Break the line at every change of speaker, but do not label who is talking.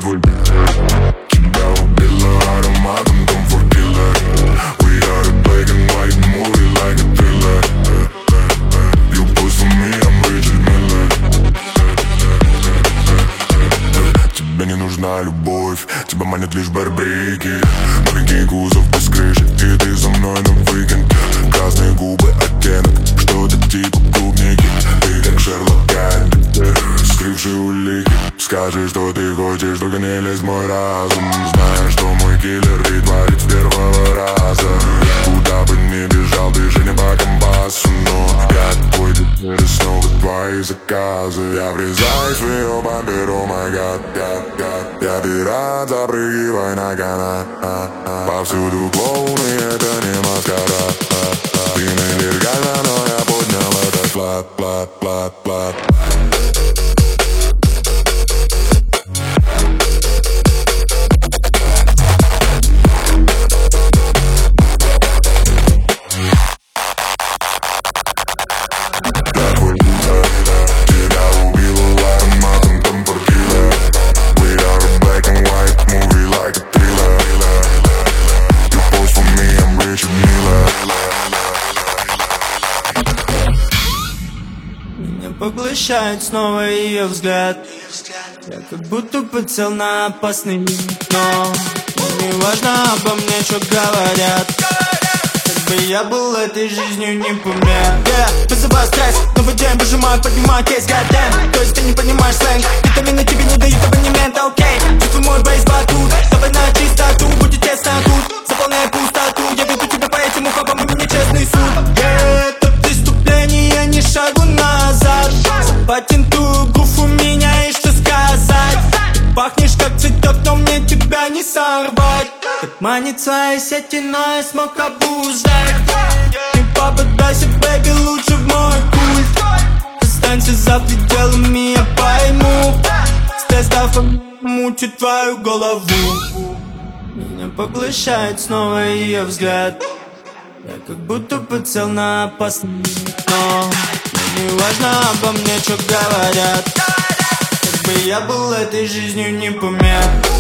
твой тебя убила ароматом Comfort Killer. We are a black and white movie like a thriller. You post for me, I'm Richard Miller. Тебе не нужна любовь, тебя манят лишь барбрики. Новенький кузов без крыши, и ты со мной на уикенд. Красные губы, оттенок, что-то типа клубники. Ты как Шерлок Гамбит, скрывший улики. Скажи, что ты хочешь, только не лезь в мой разум. Знаешь, что мой киллер и творит с первого раза. Куда бы ни бежал, движение по компасу. Но я твой теперь снова твои заказы. Я врезаюсь в ее бампер, о май гад. Я пират, запрыгивай на канат. Повсюду клоуны, это не маскарад. Ты нелегально, но я поднял этот флаг.
Поглощает снова ее взгляд. Я как будто подсел на опасный миг. Но не важно обо мне, что говорят. Как бы я был этой жизнью не помер. Вызываю стресс, новый день выжимаю, поднимаю кейс, goddamn. То есть ты не понимаешь сленг, витамины тебе не дают абонемента, окей. Чувствую мой бейс батут, давай на чистоту, будет тесно тут. Заполняй пустоту, я веду тебя по этим ухабам, и мне честный суд. Это преступление, не шагу назад. Запатентую грув у меня и что сказать. Ты пахнешь как цветок, но мне тебя не сорвать. Как манит своей сети, но я смог обуздать. Не попадайся, бэби, лучше в мой культ. Останься за пределами, я пойму. Стресс мучит твою голову. Меня поглощает снова ее взгляд. Я как будто подсел на опасный миг. Но не важно обо мне, что говорят. Как бы я был этой жизнью не помер.